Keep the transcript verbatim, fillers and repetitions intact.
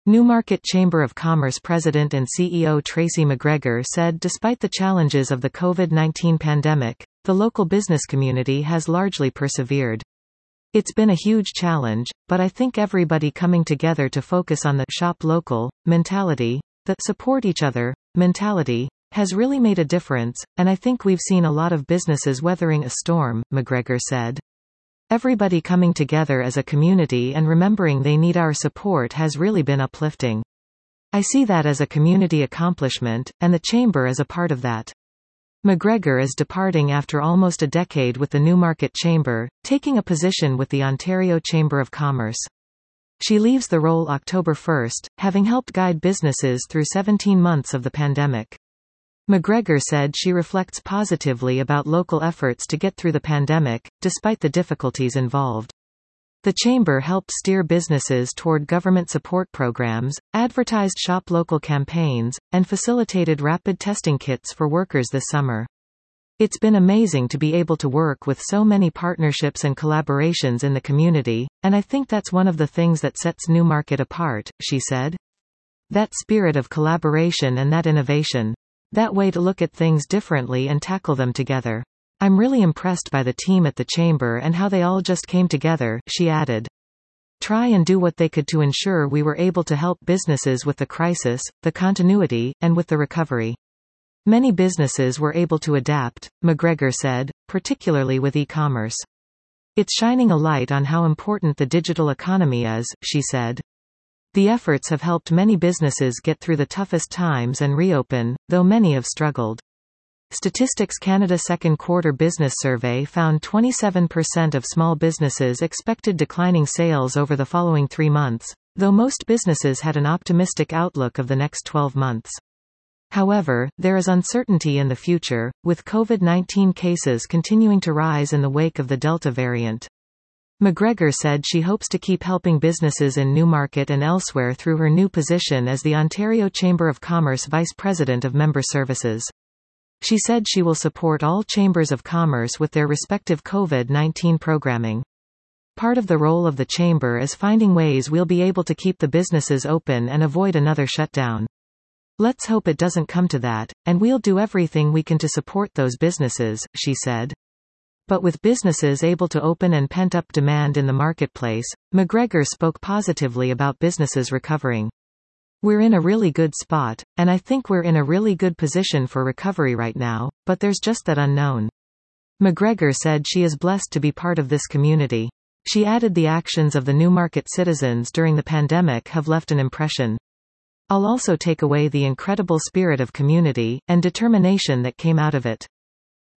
Newmarket Chamber of Commerce President and C E O Tracy McGregor said despite the challenges of the COVID nineteen pandemic, the local business community has largely persevered. It's been a huge challenge, but I think everybody coming together to focus on the shop local mentality, the support each other mentality, has really made a difference, and I think we've seen a lot of businesses weathering a storm, McGregor said. Everybody coming together as a community and remembering they need our support has really been uplifting. I see that as a community accomplishment, and the Chamber is a part of that. McGregor is departing after almost a decade with the Newmarket Chamber, taking a position with the Ontario Chamber of Commerce. She leaves the role October first, having helped guide businesses through seventeen months of the pandemic. McGregor said she reflects positively about local efforts to get through the pandemic, despite the difficulties involved. The Chamber helped steer businesses toward government support programs, advertised shop local campaigns, and facilitated rapid testing kits for workers this summer. It's been amazing to be able to work with so many partnerships and collaborations in the community, and I think that's one of the things that sets Newmarket apart, she said. That spirit of collaboration and that innovation. That way to look at things differently and tackle them together. I'm really impressed by the team at the Chamber and how they all just came together, she added. Try and do what they could to ensure we were able to help businesses with the crisis, the continuity, and with the recovery. Many businesses were able to adapt, McGregor said, particularly with e-commerce. It's shining a light on how important the digital economy is, she said. The efforts have helped many businesses get through the toughest times and reopen, though many have struggled. Statistics Canada second quarter business survey found twenty-seven percent of small businesses expected declining sales over the following three months, though most businesses had an optimistic outlook of the next twelve months. However, there is uncertainty in the future, with COVID nineteen cases continuing to rise in the wake of the Delta variant. McGregor said she hopes to keep helping businesses in Newmarket and elsewhere through her new position as the Ontario Chamber of Commerce Vice President of Member Services. She said she will support all chambers of commerce with their respective COVID nineteen programming. Part of the role of the Chamber is finding ways we'll be able to keep the businesses open and avoid another shutdown. Let's hope it doesn't come to that, and we'll do everything we can to support those businesses, she said. But with businesses able to open and pent-up demand in the marketplace, McGregor spoke positively about businesses recovering. We're in a really good spot, and I think we're in a really good position for recovery right now, but there's just that unknown. McGregor said she is blessed to be part of this community. She added the actions of the Newmarket citizens during the pandemic have left an impression. I'll also take away the incredible spirit of community and determination that came out of it.